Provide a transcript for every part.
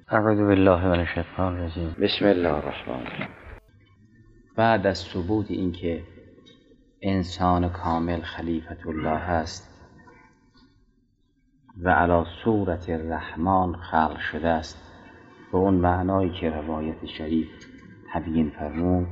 اعوذ بالله من الشیطان الرجیم. بسم الله الرحمن الرحیم. بعد از ثبوت اینکه انسان کامل خلیفت الله است و علی صورت الرحمن خلق شده است، به اون معنایی که روایت شریف تبیین فرمود،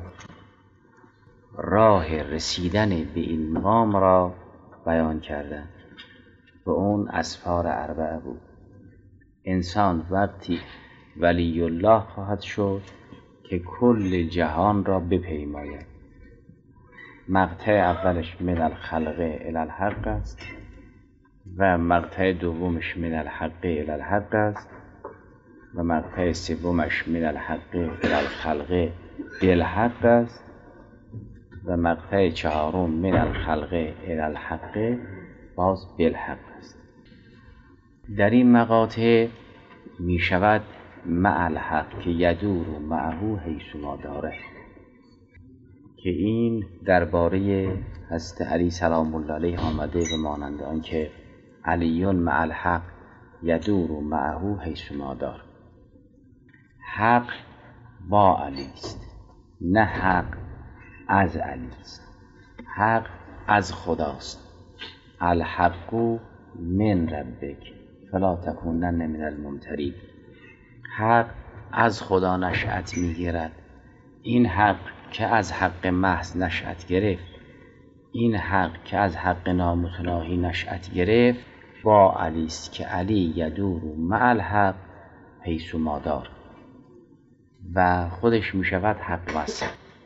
راه رسیدن به این مقام را بیان کردند. به اون اسفار اربعه بود. انسان وقتی ولی الله خواهد شد که کل جهان را بپیماید. مقطع اولش من الخلق الی الحق است و مقطع دومش من الحق الی الحق است و مقطع سومش من الحق الی الخلق بالحق است و مقطع چهارم من الخلق الی الحق باز بالحق است. در این مقاطع می شود مع الحق که یدور و معه حیث ما داره، که این درباره حضرت علی سلام الله علیه آمده به مانند آنکه علی مع الحق یدور و معه حیث ما دار. حق با علی است، نه حق از علی است. حق از خداست. الحق من ربک فلا تکونن من الممترین. حق از خدا نشأت میگیرد. این حق که از حق محض نشأت گرفت، این حق که از حق نامتناهی نشأت گرفت، با علی است که علی یدور مع الحق حیث ما دار و خودش می شود حق وصل.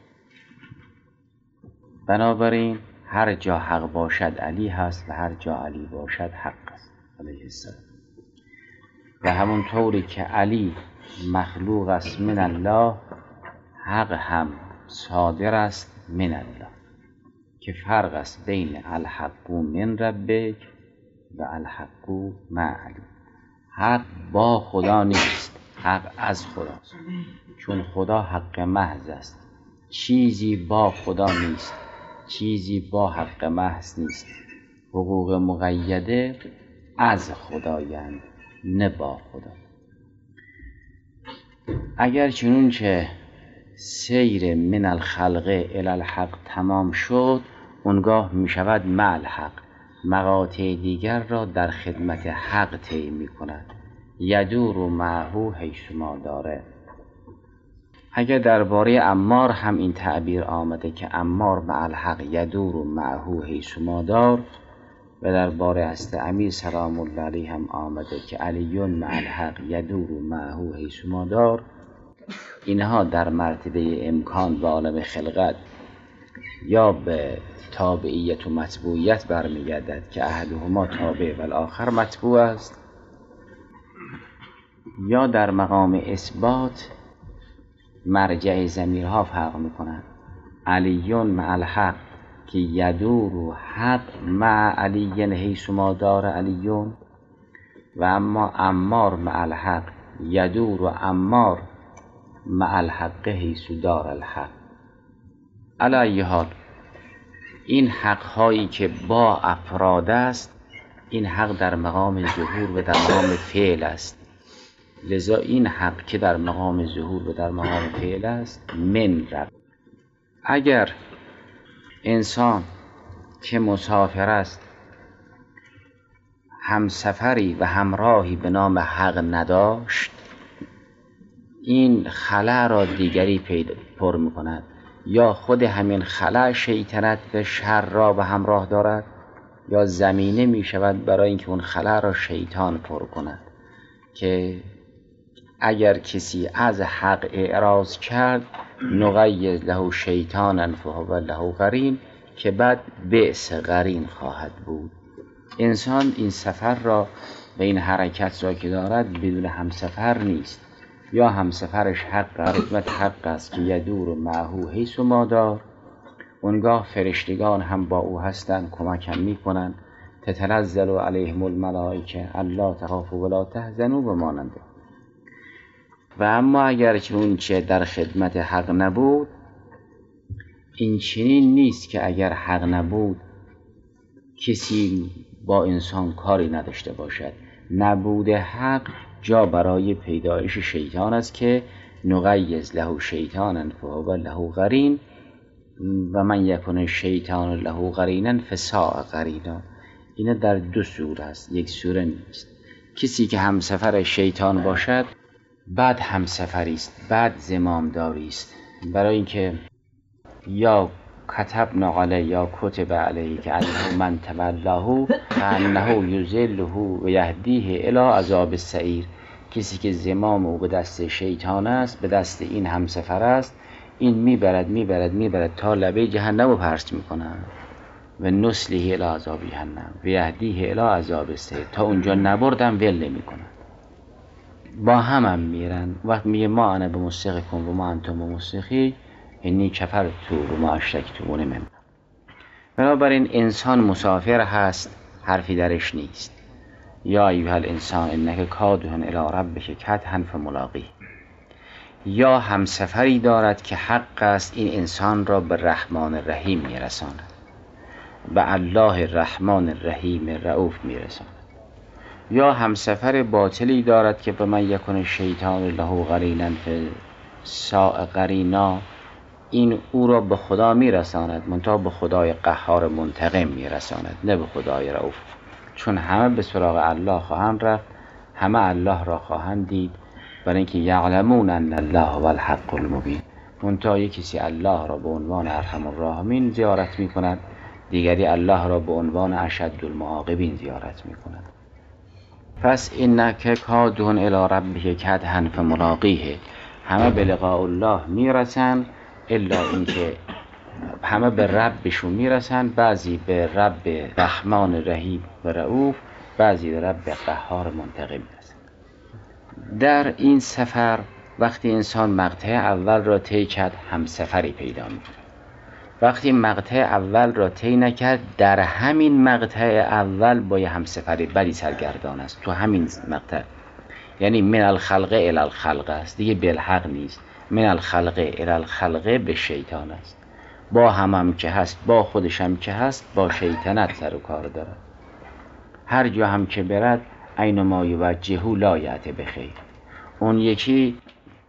بنابراین هر جا حق باشد علی هست و هر جا علی باشد حق است علیه السلام. و همون طوری که علی مخلوق است من الله، حق هم صادر است من الله، که فرق است بین الحق من ربک و الحق مع علی. حق با خدا نیست، حق از خداست، چون خدا حق محض است. چیزی با خدا نیست، چیزی با حق محض نیست. حقوق مقیده از خدایند، نه با خدا. اگر چنونچه سیر من الخلق الی الحق تمام شد، اونگاه می شود مع الحق. مقاطع دیگر را در خدمت حق طی می کند. یدور و معه حیث ما داره. اگر درباره عمار هم این تعبیر آمده که عمار مع الحق یدور و معه حیث ما دار، و درباره حضرت امیر سلام الله علیه هم آمده که علی مع الحق یدور و معه حیث ما دار، اینها در مرتبه امکان به عالم خلقت یا به تابعیت و متبوعیت برمیگردد که احدهما تابع و الاخر متبوع است، یا در مقام اثبات مرجع ضمیرها فرق میکنند. علی مع الحق که یدور و حق مع علی حیث ما دار علی، و اما عمار مع الحق یدور و عمار مع الحق حیث دار الحق. علی ای حال این حق هایی که با افراد است، این حق در مقام ظهور و در مقام فعل است. لذا این حق که در مقام ظهور و در مقام فعل است من رب. اگر انسان که مسافر است همسفری و همراهی به نام حق نداشت، این خلا را دیگری پر می کند، یا خود همین خلا شیطنت و شر را به همراه دارد، یا زمینه می شود برای اینکه اون خلا را شیطان پر کند، که اگر کسی از حق اعراض کرد نقید له شیطانا فهو له قرین، که بعد بئس قرین خواهد بود. انسان این سفر را و این حرکت را که دارد بدون همسفر نیست، یا همسفرش حق خدمت حق است که یدور معه حیث ما دار، اونگاه فرشتگان هم با او هستند، کمک هم می کنند. تتنزل علیهم الملائکه الا تخافوا ولا تحزنوا به ماننده. و اما اگر چنونچه در خدمت حق نبود، این چنین نیست که اگر حق نبود کسی با انسان کاری نداشته باشد. نبود حق جا برای پیدایش شیطان است که نغیظ له شیطانا فهو له قرین و من یکن شیطان له قرینا فساء قرینا. اینا در دو سوره است، یک سوره نیست. کسی که همسفر شیطان باشد بعد همسفری است، بعد زمامداری است، برای اینکه یا کتبنا علیه یا کتب علیه که انه من تولاه فانه یضله و یهدیه الی عذاب السعیر. کسی که زمام او به دست شیطان است، به دست این همسفر است، این میبرد تا لبه جهنم رو پرت میکنن و نسله الی عذاب جهنم و یهدیه الی عذاب السعیر. تا اونجا نبردم ول نمیکنن، با هم میرن. وقت میگه ما انا به مصدقکم و ما انتم به مصدقی انی کفرت و ما اشرکتمون من. بنابراین انسان مسافر هست، حرفی درش نیست. یا ایها الانسان انک کادح الی ربک کدحا فملاقیه. یا همسفری دارد که حق است این انسان را به رحمان الرحیم میرساند، به الله الرحمن الرحیم رؤوف میرساند. یا همسفر باطلی دارد که به من یکن شیطان له قرینا فساء قرینا، این او را به خدا میرساند، منتها به خدای قهار منتقم میرساند، نه به خدای رؤوف. چون همه به سراغ الله خواهند رفت، همه الله را خواهند دید، برای اینکه یعلمون ان الله هو الحق المبین. منتها یک کسی الله را به عنوان ارحم الراحمین زیارت میکند، دیگری الله را به عنوان اشد المعاقبین زیارت میکند. پس اینک کادح الی ربک کدحا فملاقیه. همه به لقاء الله میرسن، الا اینکه همه به ربشون میرسن، بعضی به رب رحمان رحیم و رؤوف، بعضی به رب قهار منتقم میرسن. در این سفر وقتی انسان مقطع اول را طی کرد، همسفری پیدا میکنه. وقتی مقطع اول را طی نکرد، در همین مقطع اول با یه همسفری بدی سرگردان است. تو همین مقطع، یعنی من الخلق الی الخلق است، دیگه بالحق نیست. من الخلق الی الخلق به شیطان است. با هم که هست، با خودش هم که هست، با شیطنت سر و کار دارد. هر جا هم که برد اینما یوجهه لا یأتی بخیر. اون یکی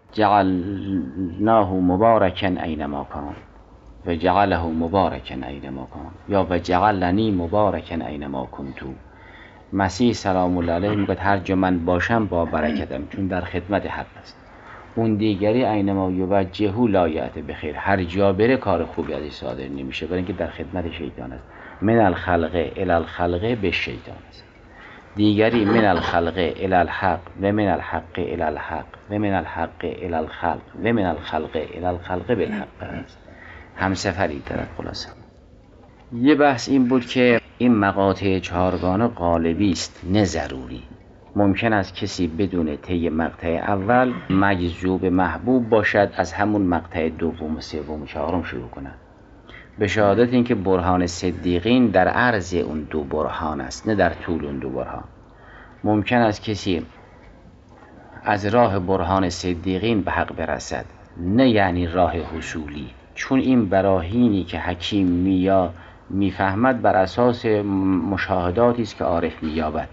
جعلناه مبارکا اینما کان و جعله مبارکا اینما کان، یا و جعلنی مبارکا اینما کنتو. مسیح سلام الله علیه میگه هر جا من باشم با برکتم، چون در خدمت حق است. اون دیگری اینما یوجهه لا یأتی بخیر، هر جا بره کار خوبی ازش صادر نمیشه، برای اینکه در خدمت شیطان است. من الخلق الی الخلق به شیطان است. دیگری من الخلق الی الحق و من الحق الی الحق و من الحق الی الخلق و من الخلق الی الخلق بالحق است. همسفری دارد. خلاصه یه بحث این بود که این مقاطع چهارگانه غالبی است، نه ضروری. ممکن است کسی بدون طی مقطع اول مجذوب محبوب باشد، از همون مقطع دوم و سوم و چهارم شروع کند. به شهادت اینکه برهان صدیقین در عرض اون دو برهان است، نه در طول اون دو برهان. ممکن است کسی از راه برهان صدیقین به حق برسد، نه یعنی راه حصولی، چون این براهینی که حکیم میفهمد بر اساس مشاهداتی است که عارف مییابد.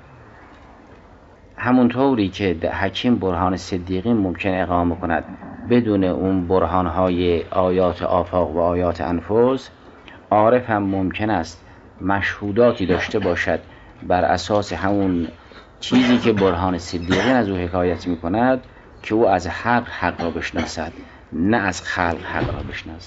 همونطوری که حکیم برهان صدیقین ممکن اقامه کند بدون اون برهانهای آیات آفاق و آیات انفس، عارف هم ممکن است مشهوداتی داشته باشد بر اساس همون چیزی که برهان صدیقین از او حکایت می کند، که او از حق را بشناسد، نه از خلق حق را بشناسد.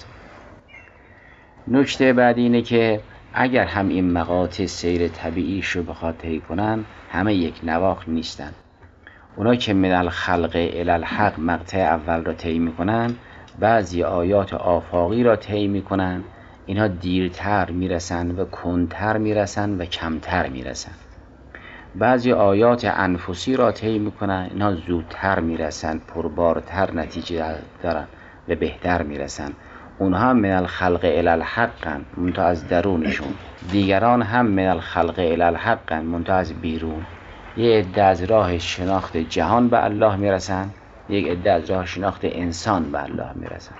نکته بعد اینه که اگر هم این مقاطع سیر طبیعیش رو بخواد طی کنن، همه یک نواخت نیستن. اونا که من الخلق الی الحق مقطع اول را طی میکنن، بعضی آیات آفاقی را طی میکنن، اینها دیرتر میرسن و کنتر میرسن و کمتر میرسن. بعضی آیات انفسی را طی میکنن، اینها زودتر میرسن، پربارتر نتیجه دارن و بهتر میرسن. اونها من الخلق الی الحق منتها از درونشون، دیگران هم من الخلق الی الحق منتها از بیرون. یه عده از راه شناخت جهان به الله میرسن، یک عده از راه شناخت انسان به الله میرسن.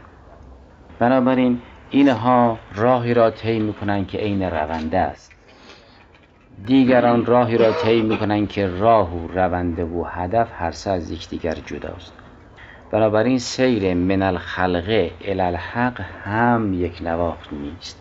بنابراین اینها راهی را طی میکنن که عین رونده است. دیگران راهی را طی میکنند که راه و روند و هدف هر سه از یکدیگر جداست. بنابراین سیر من الخلقه الی الحق هم یک نواخت نیست.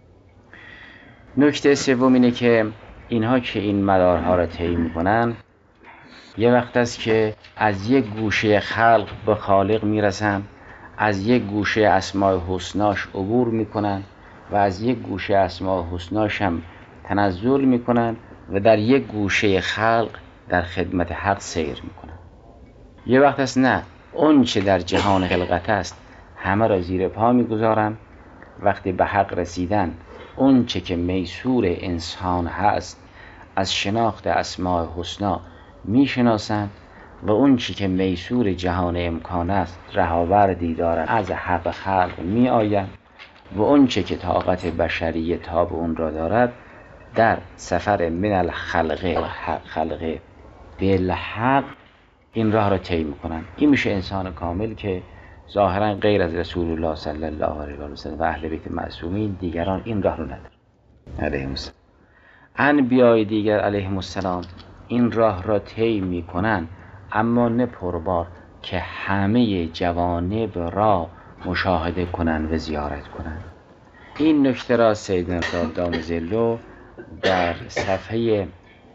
نکته سوم اینه که اینها که این مدارها را طی میکنن، یه وقت است که از یک گوشه خلق به خالق میرسن، از یک گوشه اسماء حسناش عبور میکنن و از یک گوشه اسماء حسناش هم تنزل میکنن و در یک گوشه خلق در خدمت حق سیر میکنن. یه وقت است نه، اون چه در جهان خلقت است همه را زیر پا میگذارن، وقتی به حق رسیدن اون چه که میسور انسان هست از شناخت اسماء حسنا میشناسند و اون چی که میسور جهان امکان است رهاوردی دارد از حق خلق می آید و اون چی که طاقت بشری تاب اون را دارد در سفر من الخلقه بالحق این راه را طی میکنن. این میشه انسان کامل که ظاهرا غیر از رسول الله صلی الله علیه و سلم و اهل بیت معصومین دیگران این راه رو ندارن علیهم السلام. انبیای دیگر علیهم السلام این راه را طی میکنن، اما نه پربار که همه جوانب را مشاهده کنن و زیارت کنن. این نکته را سیدنا دام ظله در صفحه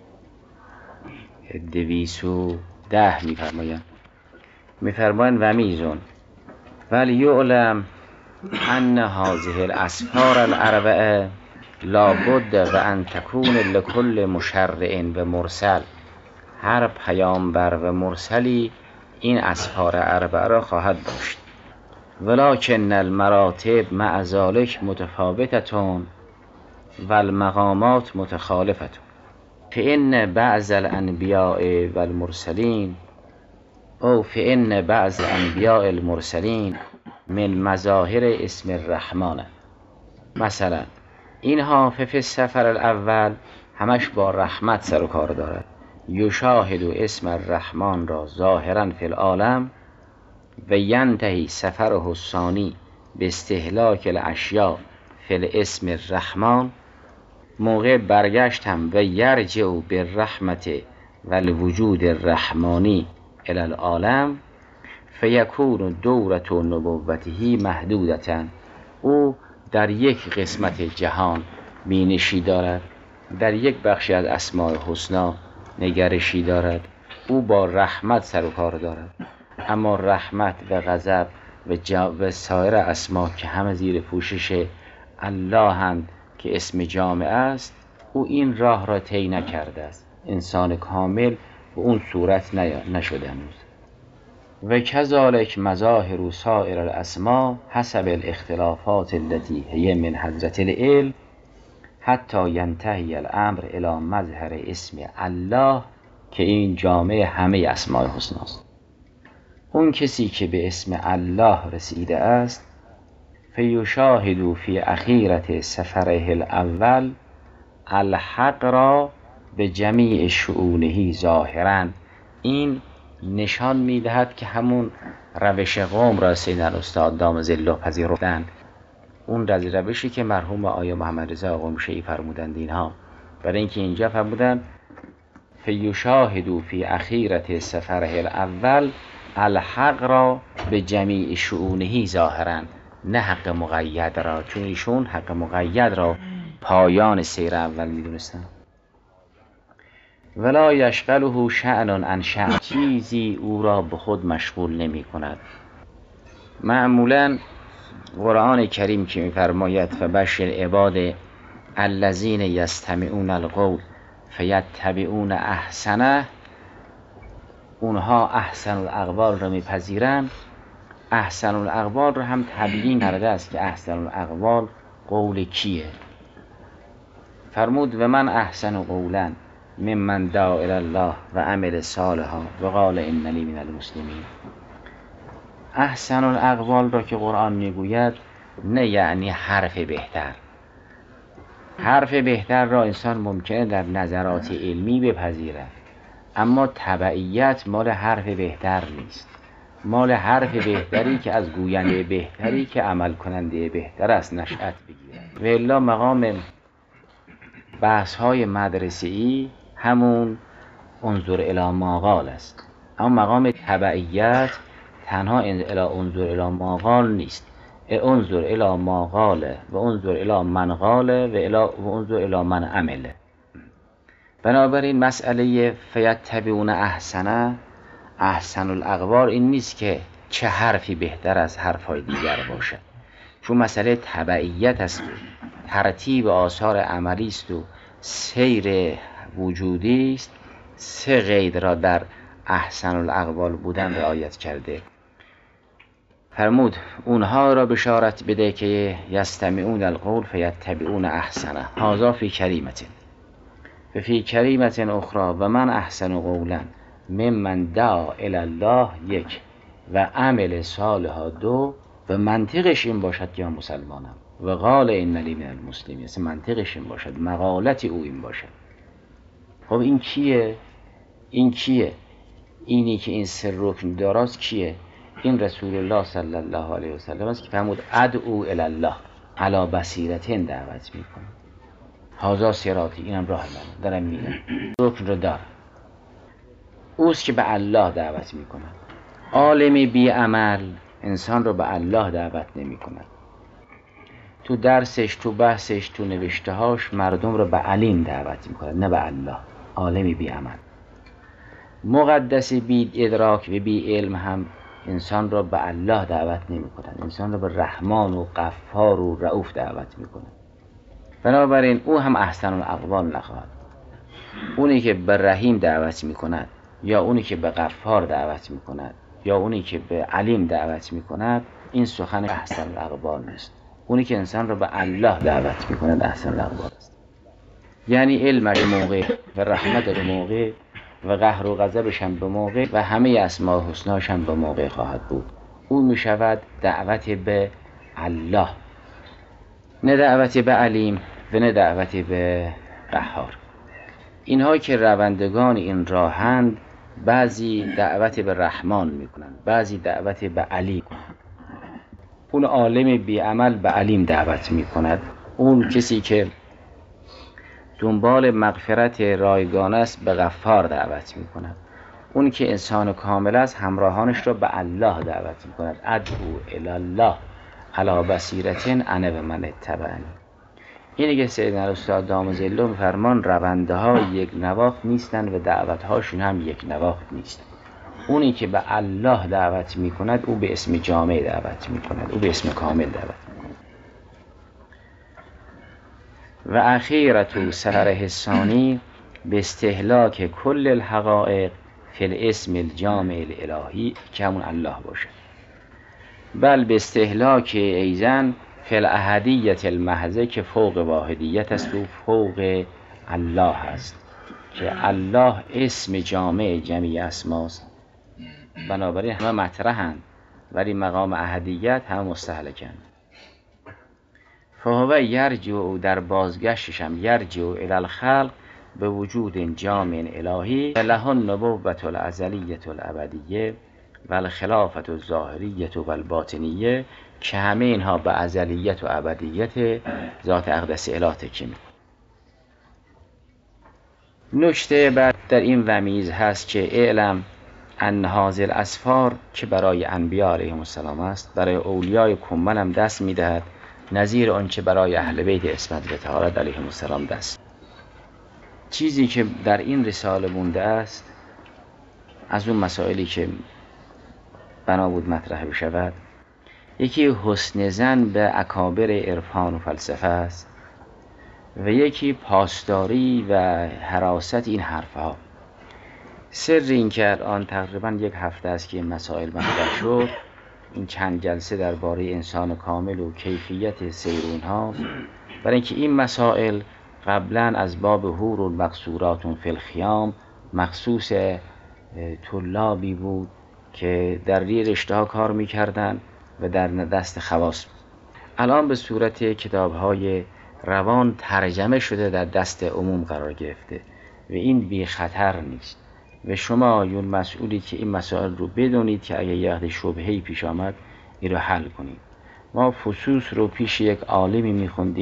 210 میفرمایند و میزون ولیعلم ان هذه الاسفار الاربعه لابد و ان تکون لکل مشرع و مرسل. هر پیامبر و مرسلی این اسفار اربعه را خواهد داشت. ولکن المراتب مع ذلک متفاوتتون و المقامات متخالفتون. فإن بعض الانبیاء و المرسلین فإن بعض الانبیاء المرسلین من مظاهر اسم الرحمن. مثلا اینها فی السفر الاول همش با رحمت سر و کار دارد. یشاهد اسم الرحمن را ظاهرا فی العالم و ینتهی سفره الثانی به استهلاک الاشیاء فی الاسم الرحمن. موقع برگشت هم و یرجع بالرحمت و الوجود الرحمانی الی العالم فیکون دورة نبوته محدودة. او در یک قسمت جهان بینشی دارد، در یک بخشی از اسماء حسنا نگرشی دارد، او با رحمت سر و کار دارد. اما رحمت و غضب و سایر اسما که همه زیر پوشش الله هم که اسم جامع است، او این راه را طی نکرده است. انسان کامل به اون صورت نشده هنوز. و کذالک مظاهر سائر الاسماء حسب الاختلافات التي هي من حضرة العلم حتی ینتهی الامر الی مظهر اسم الله که این جامع همه اسماء حسنا است. اون کسی که به اسم الله رسیده است فیشاهد فی اخیرت سفره الاول الحق را به جمیع شؤونه ظاهرا. این نشان میدهد که همون روش قوم را سیدنا استاد دام ظله پذیرفتند، اون روشی که مرحوم آیا محمد رضا قمشه‌ای فرمودند اینها، برای اینکه اینجا فرمودند فیشاهد فی اخیرت سفره الاول الحق را به جمیع شؤونه ظاهرا، نه حق مقید را، چون ایشون حق مقید را پایان سیر اول میدونستن. ولا یشغله شأن عن شأن، چیزی او را به خود مشغول نمی کند. معمولا قرآن کریم که میفرماید فبشر عباد الذین یستمعون القول فیتبعون احسنه، اونها احسن الاقوال را میپذیرند. احسن الاقوال را هم تبیین کرده است که احسن الاقوال قول کیه. فرمود و من احسن قولا ممن دعا الی الله و عمل صالحا و قال اننی من المسلمین. احسن الاقوال را که قرآن میگوید نه یعنی حرف بهتر. حرف بهتر را انسان ممکنه در نظرات علمی بپذیرد، اما تبعیت مال حرف بهتر نیست، مال حرف بهتری که از گوینده بهتری که عمل کننده بهتر است نشأت بگیرد. و الا مقام بحث های مدرسه‌ای همون انظر الی ما قال است، اما مقام تبعیت تنها انظر الی ما قال نیست، انظر الی ما قال و انظر الی من قال و انظر الی من عمل. بنابراین مسئله فیتبعون احسن الاقوال این نیست که چه حرفی بهتر از حرفهای دیگر باشد، چون مسئله تبعیت است و ترتیب آثار عملی است و سیر وجودی است. سه قید را در احسن الاقوال بودن رعایت کرده. فرمود اونها را بشارت بده که یستمعون القول فیتبعون احسنه، هذا فی کریمة و فی کریمة اخرى و من احسن قولا ممن دعا الی الله یک و عمل صالحا دو و منطقش این باشد که من مسلمانم و قال اننی من المسلمین، منطقش این باشد، مقالت او این باشد. خب این کیه؟ این کیه؟ اینی که این سه رکن داراست کیه؟ این رسول الله صلی الله علیه و سلم است که فرمود ادعو الی الله علی بصیرة دعوت میکنه. هذا صراطی، اینم راه من دارم میرم، رکن رو دارم. اوست که به الله دعوت میکنه. عالمی بی عمل انسان رو به الله دعوت نمی کند. تو درسش، تو بحثش، تو نوشتهاش مردم رو به علیم دعوت میکنه، نه به الله. عالمی بی عمل. مقدسی بی ادراک و بی علم هم انسان را به الله دعوت نمی کند، انسان را به رحمان و غفار و رؤوف دعوت میکنه. بنابراین او هم احسن الاقوال نخواهد. اونی که به رحیم دعوت میکند یا اونی که به غفار دعوت میکند یا اونی که به علیم دعوت میکند، این سخن احسن الاقوال نیست. اونی که انسان را به الله دعوت میکند احسن الاقوال است. یعنی علمش موقع و رحمت به موقع و قهر و غضبش هم به موقع و همه اسماء حسناش هم به موقع خواهد بود. او میشود دعوت به الله، نه دعوت به علیم و نه دعوت به قهار. اینها که روندگان این راهند، بعضی دعوت به رحمان میکنند، بعضی دعوت به علی کنند. اون عالم بی عمل به علیم دعوت میکند. اون کسی که دنبال مغفرت رایگان است به غفار دعوت میکند. اون که انسان کامل است همراهانش را به الله دعوت میکند. ادعو الی الله علی بصیرة انا و من اتبعنی. اینه که سیدنا استاد دام ظله میفرمان رونده ها یک نواخت نیستند و دعوت هاشون هم یک نواخت نیست. اونی که به الله دعوت میکند او به اسم جامع دعوت میکند، او به اسم کامل دعوت میکند. و اخیرت سره ثانی به استهلاک کل الحقائق فی الاسم الجامع الالهی که همون الله باشه، بل به استهلاک ایزن فی الاحدیت المحضه که فوق واحدیت است و فوق الله است، که الله اسم جامع جمیع اسماست. بنابراین همه مطرحند ولی مقام احدیت هم مستهلکند. فهو یرجع در بازگشتش هم یرجع الی الخلق به وجود جامع الهی له النبوة الازلیة الابدیه و الخلافت الظاهریه و الباطنیه، که همه اینها به ازلیت و ابدیت ذات اقدس اله تکیه می‌کنند. نکته بعد در این ومیز هست که اعلم ان هذه الاسفار که برای انبیاء علیهم السلام است، برای اولیای کمل هم دست میدهد، نظیر آنچه برای اهل بیت عصمت و طهارت علیهم السلام دست. چیزی که در این رساله مونده است از اون مسائلی که بنا بود مطرح بشود، یکی حسن ظن به اکابر عرفان و فلسفه است و یکی پاسداری و حراست این حرفها. سر این که الان تقریبا یک هفته است که این مسائل مطرح شد، این چند جلسه درباره انسان کامل و کیفیت سیر اونها، برای اینکه این مسائل قبلا از باب حور المقصورات فی الخیام مخصوص طلابی بود که در رشته ها کار میکردن و در دست خواص. الان به صورت کتاب‌های روان ترجمه شده، در دست عموم قرار گرفته و این بی خطر نیست و شما یون مسئولی که این مسائل رو بدونید که اگه یه شبهه‌ای پیش آمد این رو حل کنید. ما فصوص رو پیش یک عالمی میخوندیم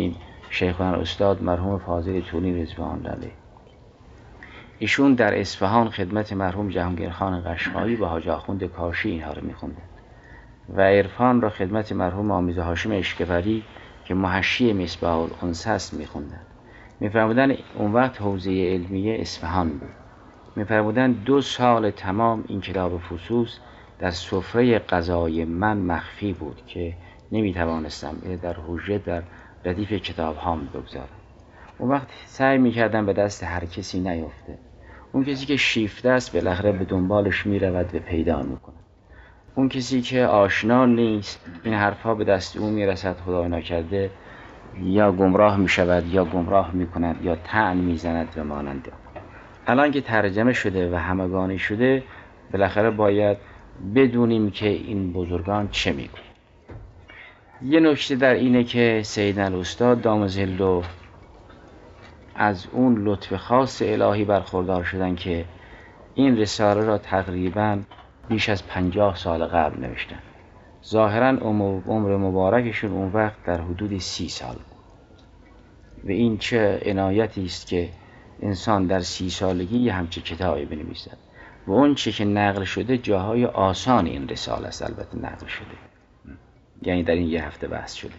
شیخنا استاد مرحوم فاضل طولین رضوان الله علیه. ایشون در اصفهان خدمت مرحوم جهانگیر خان قشقایی و حاج آخوند کاشی اینها رو میخوندن و عرفان را خدمت مرحوم آمیز هاشم اشکبری که محشی مصباح الانس است میخوندن. میفرمودن اون وقت حوزه علمیه اصفهان بود. میفرمودن 2 سال تمام این کتاب فصوص در سفره غذای من مخفی بود که نمیتوانستم در حوزه در ردیف کتاب ها بگذارم. اون وقت سعی میکردم به دست هر کسی نیفته. اون کسی که شیفته است بالاخره به دنبالش میرود و پیدا میکنه. اون کسی که آشنا نیست این حرفها به دست او میرسد، خدای نکرده یا گمراه میشود یا گمراه میکند یا طعن میزند و مانند. الان که ترجمه شده و همگانی شده بالاخره باید بدونیم که این بزرگان چه میگن. یه نکته در اینه که سید الاستاد دام ظله از اون لطف خاص الهی برخوردار شدن که این رساله را تقریباً بیش از 50 سال قبل نوشتن. ظاهراً عمر مبارکشون اون وقت در حدود 30 سال بود و این چه عنایتی است که انسان در 30 سالگی همچه کتابی بنویسد و اون چه که نقل شده جاهای آسان این رساله است. البته نقل شده یعنی در این 1 هفته بحث شده.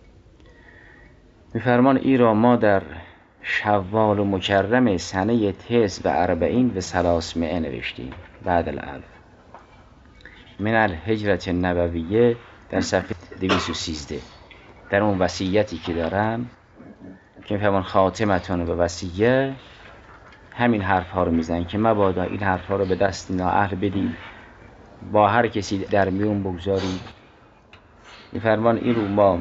میفرمان ای را ما در شوال و مکرم سنه 49 و 300 نوشتیم بعد الالف من الهجرت النبویه در صفحه 213. در اون وصیتی که دارم که میفرمان خاتمتون و وصیه همین حرف ها رو میزنن که مبادا این حرف ها رو به دست نااهل بدیم، با هر کسی در میون بگذاریم. میفرمان این رو ما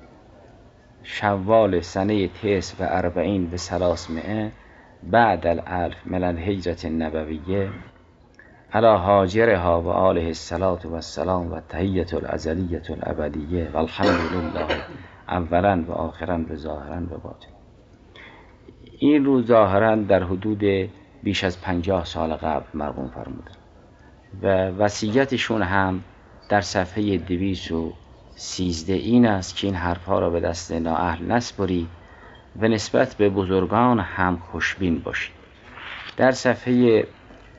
شوال سنه 49 و 300 بعد الالف من الهجرت النبویه علی هاجرها و آله الصلاة و السلام و تحیت الازلیت الابدیه و الحمد لله اولا و آخرا و ظاهرا و باطن. این رو ظاهرا در حدود بیش از 50 سال قبل مرقوم فرمودن و وصیتشون هم در صفحه 213 این است که این حرفها را به دست نااهل نسپرید و نسبت به بزرگان هم خوشبین باشید. در صفحه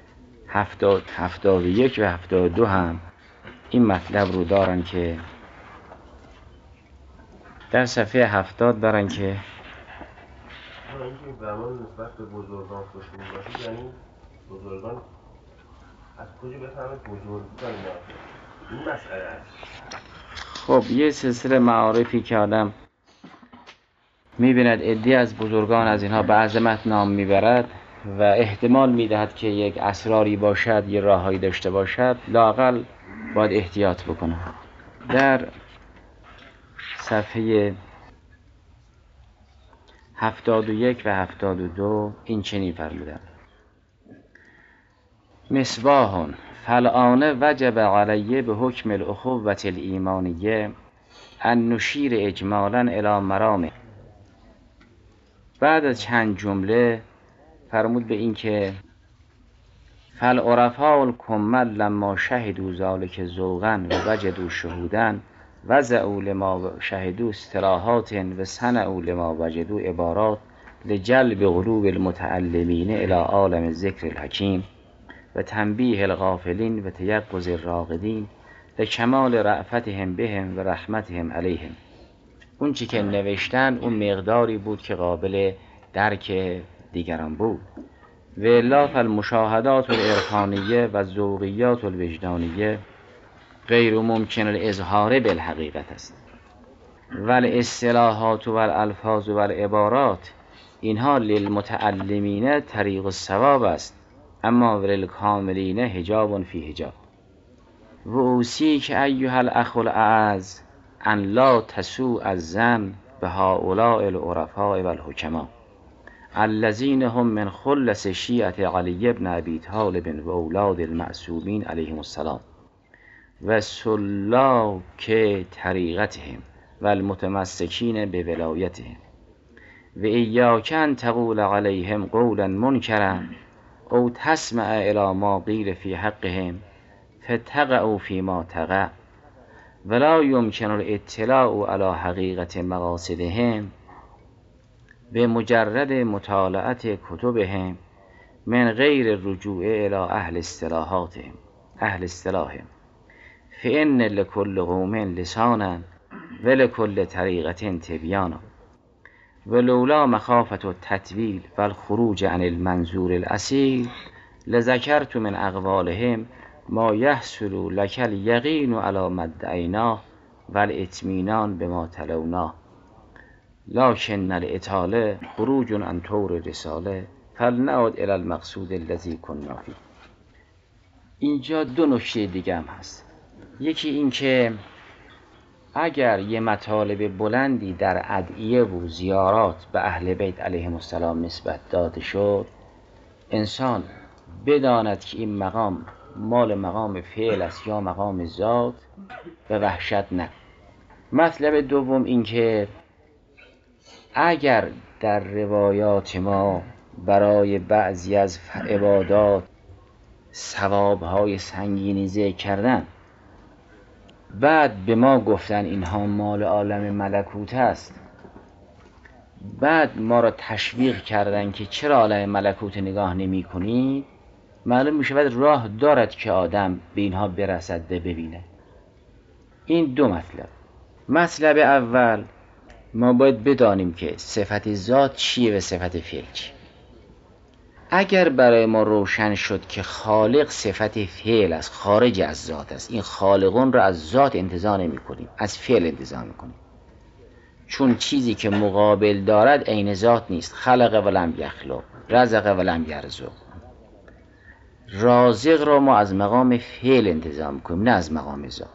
71 و 72 هم این مطلب رو دارن که در صفحه 70 دارن که اینکه زمان نسبت به بزرگان خوشبین باشید یعنی بزرگان از کجا بفهمید بزرگان این مسئله است. خب یه سلسله معارفی که آدم میبیند عده‌ای از بزرگان از اینها به عظمت نام میبرد و احتمال میدهد که یک اسراری باشد، یه راههایی داشته باشد، لااقل باید احتیاط بکنه. در صفحه 71 و 72 این چنین فرمودن مصباح فالآن وجب علیه به حکم الاخوة الایمانیه ان نشیر اجمالا الی مرامه. بعد از چند جمله فرمود به این که فالعرفاء الکمل لما شهدوا ذلک ذوقا و وجدوا شهودا وضعوا لما شهدوا اصطلاحات و صنعوا لما وجدوا عبارات لجلب قلوب المتعلمین الی عالم الذکر الحکیم و تنبیه الغافلین و تیقظ الراقدین لکمال رأفتهم بهم و رحمتهم علیهم. اون چی که نوشتن اون مقداری بود که قابل درک دیگران بود. و الا فالمشاهدات العرفانیه و ذوقیات الوجدانیه غیر ممکن الاظهار بالحقیقت است و الاصطلاحات و الالفاظ و العبارات اینها للمتعلمین طریق الصواب است اما وللکاملین حجاب فی حجاب. و اوصیک ایها الاخ الاعز ان لا تسوء الظن بهؤلاء العرفاء و الحکماء الذین هم من خلص شیعة علی بن ابی طالب و اولاد المعصومین علیهم السلام و سلاک طریقتهم و المتمسکین به ولایتهم و ایاک ان تقول علیهم قولا منکرا او تسمع الی ما قیل فی حقهم فتقعوا فیما تقع ولا یمکن الاطلاع علی حقیقت مقاصدهم به مجرد مطالعت کتبهم من غیر رجوع الی اهل اصطلاحهم فإن لكل قوم لسانا ولكل طریقة تبیانا ولولا مخافة التطویل والخروج عن المنظور الأصیل لذکرت من اقوالهم ما یحصل لك الیقین علی ما ادعیناه والاطمینان بما تلوناه لکن الاطاله خروج عن طور رساله فلنعد الی المقصود الذی کنا فیه. اینجا دو نکته دیگه هم هست. یکی این که اگر یه مطالب بلندی در ادعیه و زیارات به اهل بیت علیهم السلام نسبت داده شد، انسان بداند که این مقام مال مقام فعل است یا مقام ذات، به وحشت نه. مطلب دوم این که اگر در روایات ما برای بعضی از عبادات ثوابهای سنگینی ذکر کردن، بعد به ما گفتن اینها مال عالم ملکوت است، بعد ما را تشویق کردن که چرا عالم ملکوت نگاه نمی کنید، معلوم می شود راه دارد که آدم به اینها برسد و ببینه. این دو مطلب. مطلب اول، ما باید بدانیم که صفت ذات چیه و صفت فعل چیه. اگر برای ما روشن شد که خالق صفت فعل است، خارج از ذات است، این خالقون را از ذات انتزاع نمی کنیم، از فعل انتزاع می کنیم، چون چیزی که مقابل دارد عین ذات نیست. خلق ولم یخلق، رزق ولم یرزق. رازق را ما از مقام فعل انتزاع می کنیم، نه از مقام ذات.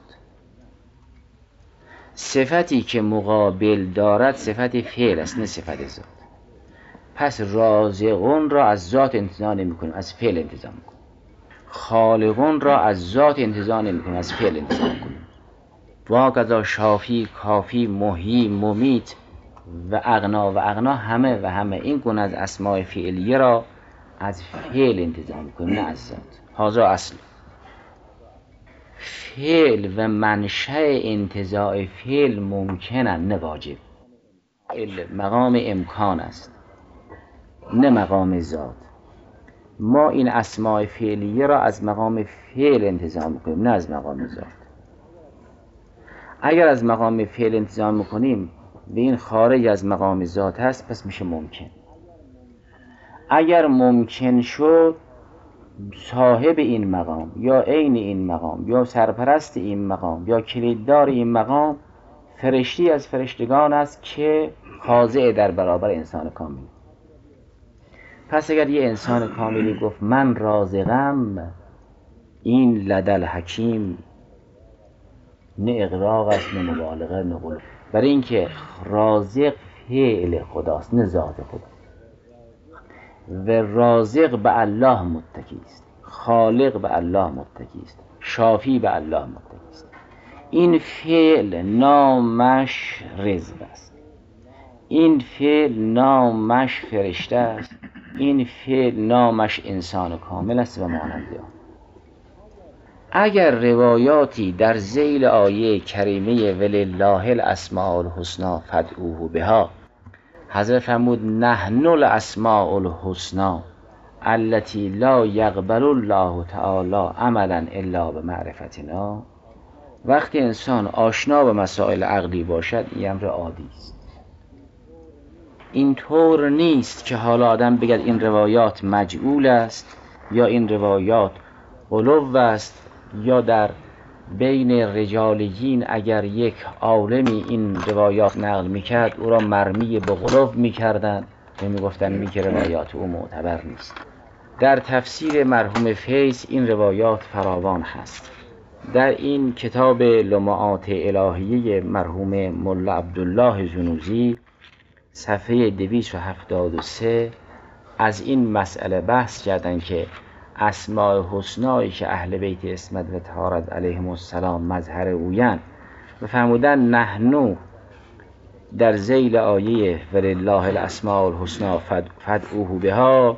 صفتی که مقابل دارد صفت فعل است، نه صفت ذات. پس رازقون را از ذات انتزاع نمی کنیم، از فعل انتزاع می کنیم. خالقون را از ذات انتزاع نمی کنیم، از فعل انتزاع می کنیم. واقعا شافی، کافی، محیی، ممیت و اغنا همه این گونه از اسماء فعلیه را از فعل انتزاع می کنیم، نه از ذات. هذا اصل. فعل و منشأ انتزاع فعل ممکنن، نه واجب. مقام امکان است، نه مقام ذات. ما این اسماء فعلیه را از مقام فعل انتزاع میکنیم، نه از مقام ذات. اگر از مقام فعل انتزاع میکنیم به این خارج از مقام ذات هست، پس میشه ممکن. اگر ممکن شد، صاحب این مقام یا عین این مقام یا سرپرست این مقام یا کلیددار این مقام فرشتی از فرشتگان است که خاضع در برابر انسان کامل. پس اگر یه انسان کاملی گفت من رازقم، این لدل حکیم نه اغراق است، نه مبالغه، نه غلو. برای اینکه رازق فعل خداست، نه ذات خدا. و رازق به الله متکی است، خالق به الله متکی است، شافی به الله متکی است. این فعل نامش رزق است، این فعل نامش فرشته است، این فعل نامش انسان کامل است و مانند آن. اگر روایاتی در ذیل آیه کریمه ولله الاسماء الحسنی فادعوه بها، حضرت فرمود نحن الاسماء الحسنی التي لا یقبل الله تعالی عملا الا بمعرفتنا. وقتی انسان آشنا به مسائل عقلی باشد، این امر عادی است. این طور نیست که حالا آدم بگد این روایات مجعول است یا این روایات غلو است، یا در بین رجالیین اگر یک عالمی این روایات نقل میکرد او را مرمی به غلو میکردن و میگفتن این که روایات او معتبر نیست. در تفسیر مرحوم فیض این روایات فراوان هست. در این کتاب لمعات الهیه مرحوم ملا عبدالله زنوزی صفحه 273 از این مسئله بحث کردن که اسماء حسنایی که اهل بیت عصمت و طهارت علیهم السلام مظهر اویند و فرمودن نحنو در ذیل آیه ولله الاسماء الحسنی فادعوه بها،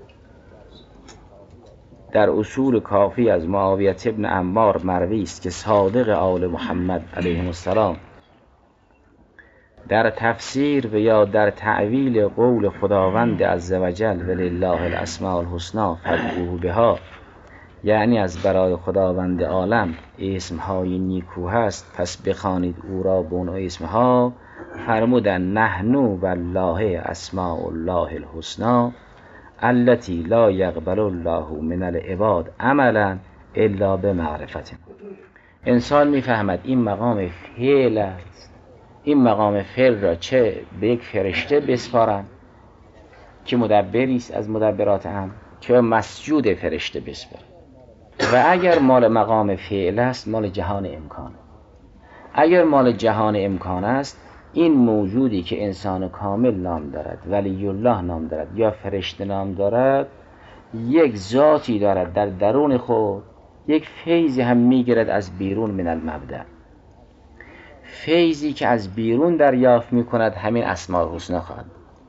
در اصول کافی از معاویه ابن عمار مروی است که صادق آل محمد علیهم السلام در تفسیر و یا در تعویل قول خداوند عزوجل ولله الاسماء الحسنی فادعوه بها، یعنی از برای خداوند عالم اسمهای نیکو هست پس بخوانید او را به اون اسمها، فرمودن نحن والله اسماء الله الحسنی التي لا يقبل الله من العباد عملا الا بمعرفت. انسان میفهمد این مقام فعل است، این مقام فعل را چه به یک فرشته بسپارم که مدبری است از مدبرات هم، چه مسجود فرشته بسپارم. و اگر مال مقام فعل است مال جهان امکان، اگر مال جهان امکان است این موجودی که انسان کامل نام دارد، ولی الله نام دارد یا فرشته نام دارد، یک ذاتی دارد در درون خود، یک فیضی هم میگیرد از بیرون من المبدأ. فیضی که از بیرون دریافت میکند همین اسماء الحسنی خواهد.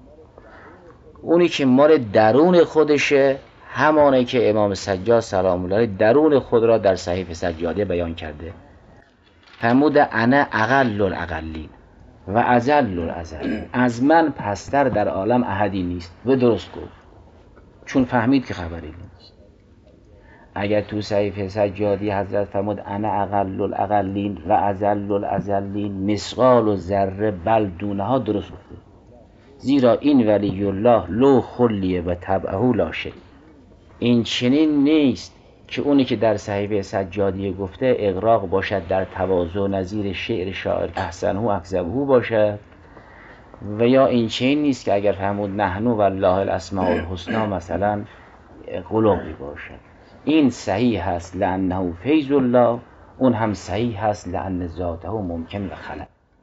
اونی که مال درون خودشه همانه که امام سجاد سلام الله علیه درون خود را در صحیفه سجاده بیان کرده. فرمود انا اقل الاقلین و اذل الاذلین، از من پستر در عالم احدی نیست. و درست گفت، چون فهمید که خبری نیست. اگر تو صحیفه سجادی حضرت فرمود انا اقل الاقلین و اذل الاذلین مثقال و ذره بل دونها، درست گفته. زیرا این ولی الله لو خلیه و طبعه لا شی، این چنین نیست که اونی که در صحیفه سجادیه گفته اغراق باشد در تواضع نظیر شعر شاعر احسنه اکذبه باشد، و یا این چنین نیست که اگر فرمود نحن والله الاسماء الحسنی مثلا قلوبی باشد. این صحیح هست لانه فیض الله، اون هم صحیح هست لان ذاته ممکن و خلق.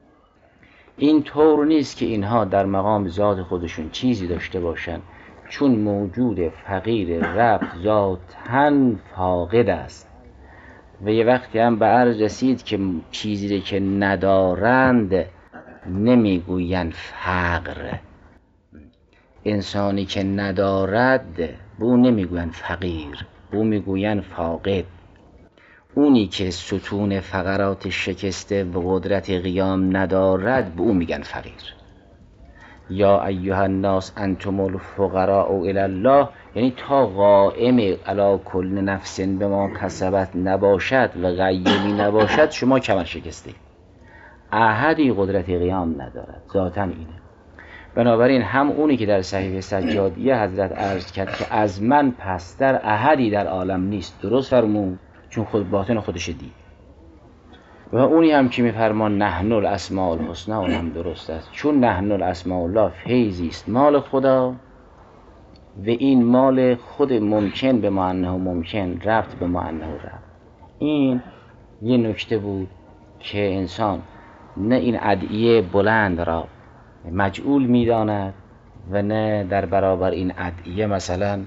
این طور نیست که اینها در مقام ذات خودشون چیزی داشته باشند، چون موجود فقیر رب ذاتاً فاقد است. و یه وقتی هم به عرض رسید که چیزی که ندارند نمیگویند فقر، انسانی که ندارد بو نمیگویند فقیر، بو میگویند فاقد. اونی که ستون فقرات شکسته و قدرت قیام ندارد به اون میگن فقیر. یا ایها الناس انتم الفقراء الی الله، یعنی تا قائم علی کل نفس به ما کسبت نباشد و قیمی نباشد شما کمر شکسته. احدی قدرت قیام ندارد، ذاتاً اینه. بنابراین هم اونی که در صحیفه سجادیه حضرت عرض کرد که از من پستر احدی در عالم نیست، درست فرمود، چون خود باطن خودش دید. و اونی هم که میفرمان نحن الاسماء الحسنی، اون هم درست است، چون نحن الاسماء الله فیضی است مال خدا، و این مال خود ممکن به معنی ممکن، ربط به معنی ربط. این یه نکته بود که انسان نه این ادعیه بلند را مجعول میداند و نه در برابر این ادعیه مثلا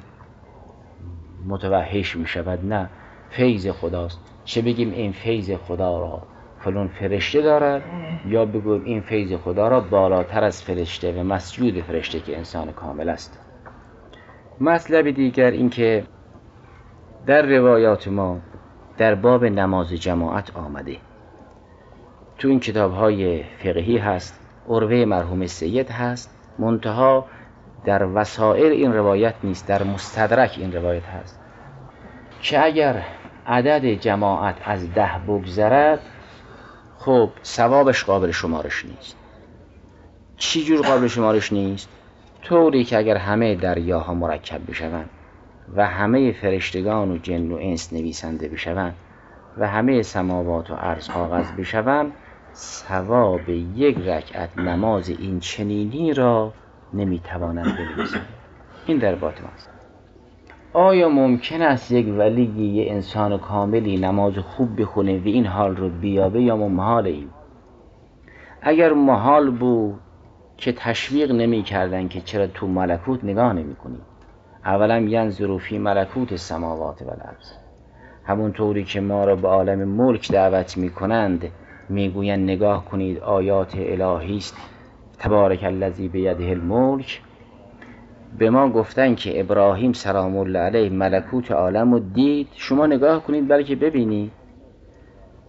متوحش میشود. نه، فیض خداست. چه بگیم این فیض خدا را فلان فرشته دارد، یا بگویم این فیض خدا را بالاتر از فرشته و مسجود فرشته که انسان کامل است. مطلب دیگر این که در روایات ما در باب نماز جماعت آمده، تو این کتاب‌های فقهی هست، عروه مرحوم سید هست، منتها در وسائل این روایت نیست، در مستدرک این روایت هست که اگر عدد جماعت از 10 بگذرد خب ثوابش قابل شمارش نیست. چی جور قابل شمارش نیست؟ طوری که اگر همه دریاها مرکب بشوند و همه فرشتگان و جن و انس نویسنده بشوند و همه سماوات و ارض کاغذ بشوند، ثواب یک رکعت نماز این چنینی را نمیتوانند بنویسند. این در باطن است. آیا ممکن است یک ولی یه انسان کاملی نماز خوب بخونه و این حال رو بیابه، یا محال این؟ اگر محال بود که تشویق نمی کردن که چرا تو ملکوت نگاه نمی کنی؟ اولا ینظروا فی ملکوت السماوات و الارض، همون طوری که ما را به عالم ملک دعوت می کنند، می گویند نگاه کنید آیات الهی است، تبارک الذی بیده الملک. به ما گفتن که ابراهیم سلام الله علیه ملکوت عالم رو دید، شما نگاه کنید بلکه ببینید.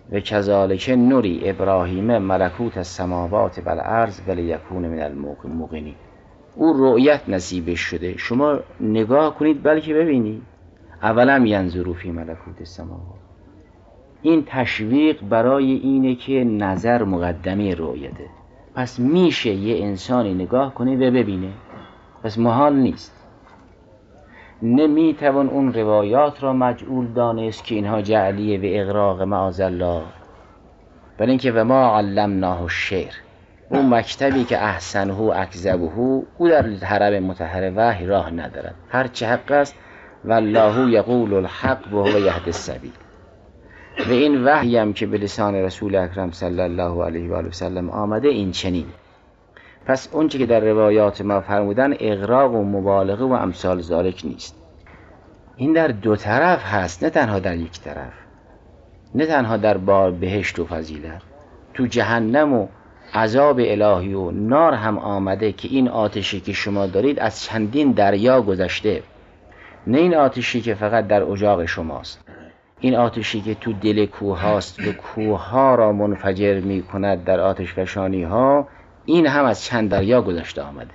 و کذالک نوری ابراهیم ملکوت السماوات و الارض ولیکون من الموقنین. او رؤیت نصیبش شده، شما نگاه کنید بلکه ببینید. اولم ینظروا فی ملکوت السماوات. این تشویق برای اینه که نظر مقدمه رؤیته. پس میشه یه انسانی نگاه کنه و ببینه، پس محال نیست. نمیتوان اون روایات را مجعول دانست که اینها جعلیه و اغراق معاذالله، بل اینکه و ما علمناه الشعر، اون مکتبی که احسنه اکذبه، او در حرم مطهر وحی راه ندارد، هر چه حق است والله یقول الحق و هو یهدی السبیل. و این وحی هم که به لسان رسول اکرم صلی الله علیه و آله و سلم آمده این چنین. پس اون چه که در روایات ما فرمودن اغراق و مبالغه و امثال ذالک نیست. این در دو طرف هست، نه تنها در یک طرف، نه تنها در بار بهشت و فضیلت. تو جهنم و عذاب الهی و نار هم آمده که این آتشی که شما دارید از چندین دریا گذشته. نه این آتشی که فقط در اجاق شماست، این آتشی که تو دل کوه هاست و کوه ها را منفجر می کند در آتش فشانی ها، این هم از چند دریا گذشته آمده،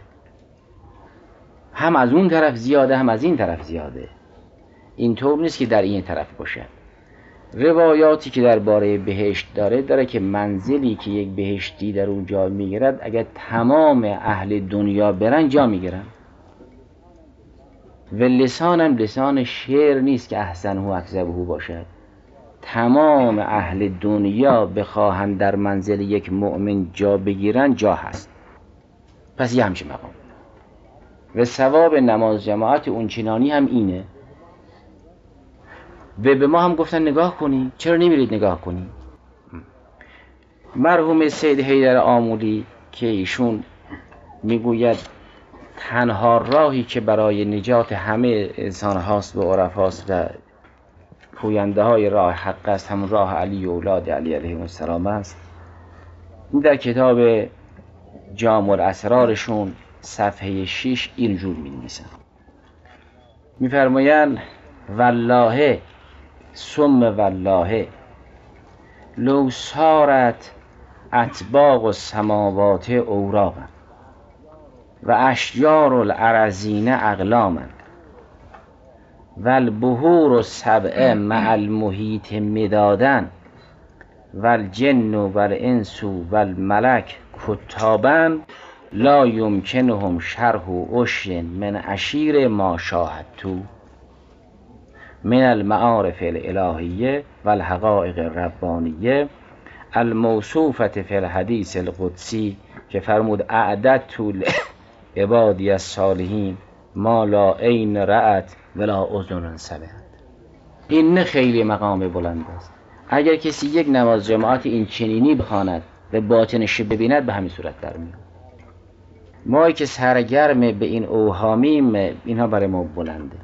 هم از اون طرف زیاده هم از این طرف زیاده. این طور نیست که در این طرف باشه. روایاتی که درباره بهشت داره که منزلی که یک بهشتی در اون جا میگیرد، اگر تمام اهل دنیا برن جا میگیرن. و لسانم لسان شعر نیست که احسنه اکذبه باشد. تمام اهل دنیا بخواهند در منزل یک مؤمن جا بگیرن، جا هست. پس یه همچه مقام. و ثواب نماز جماعت اونچنانی هم اینه. و به ما هم گفتن نگاه کنی، چرا نمیرید نگاه کنی؟ مرحوم سید حیدر آمولی که ایشون میگوید تنها راهی که برای نجات همه انسان هاست و عرف هاست و پوینده های راه حق است، همون راه علی و اولاد علی علیهم السلام است. این در کتاب جامع الاسرارشون صفحه 6 اینجور می نویسن، میفرمایند والله ثم والله لو صارت اطباق السماوات اوراقا و اشجار الارضین اقلاما و البحور السبع مع المحیط مدادا و الجن و الانس و الملک کتابا لا یمکنهم شرح عشر من عشیر ما شاهدتو من المعارف الالهیه و الحقائق الربانیه الموصوفة فی الحدیث القدسی که فرمود اعددت عبادی الصالحین ما لا عین رأت ولا اذن سمعت. این نه خیلی مقام بلند است. اگر کسی یک نماز جماعت این چنینی بخواند و باطنش ببیند، به همین صورت در میاد. ما که سرگرم به این اوهامیم، اینها برای ما بلنده.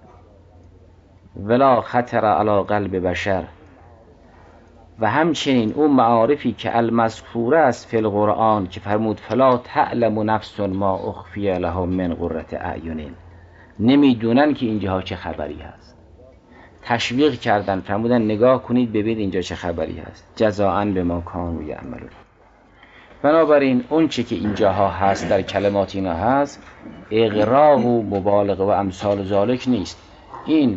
ولا خطر علی قلب بشر. و همچنین اون معارفی که المذکوره است فی القرآن که فرمود فلا تعلم نفس ما اخفی لهم من قرة اعین، نمیدونن که اینجاها چه خبری هست. تشویق کردن، فرمودن نگاه کنید ببینید اینجا چه خبری هست. جزاء بما کانوا یعملون. بنابراین اون چه که اینجاها هست در کلمات اینا هست، اغراق و مبالغه و امثال ذالک نیست. این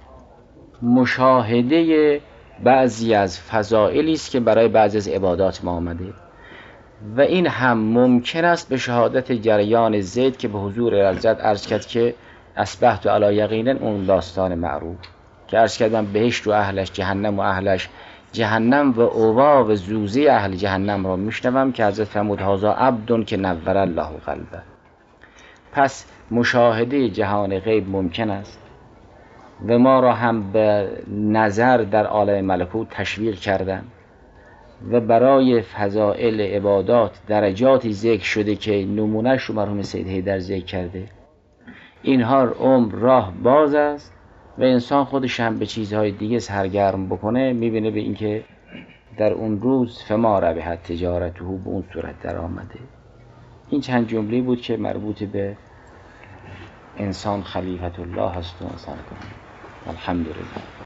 مشاهده بعضی از فضائلی است که برای بعضی از عبادات ما آمده و این هم ممکن است به شهادت جریان زید که به حضور حضرت عرض کرد که اصبحت علی یقین، اون داستان معروف که عرض کردم بهشت و اهلش، جهنم و اهلش، جهنم و اوبا و زوزه اهل جهنم را میشنوم که حضرت فرمود هذا عبد که نور الله قلبه. پس مشاهده جهان غیب ممکن است و ما را هم به نظر در عالم ملکوت تشویق کردن و برای فضائل عبادات درجاتی ذکر شده که نمونهش رو مرحوم سید حیدر ذکر کرده. اینها عمر راه باز است و انسان خودش هم به چیزهای دیگه سرگرم بکنه، میبینه به اینکه در اون روز فما ربحت تجارته به اون صورت در آمده. این چند جمله بود که مربوط به انسان خلیفت الله هست و انسان کنه. الحمدلله.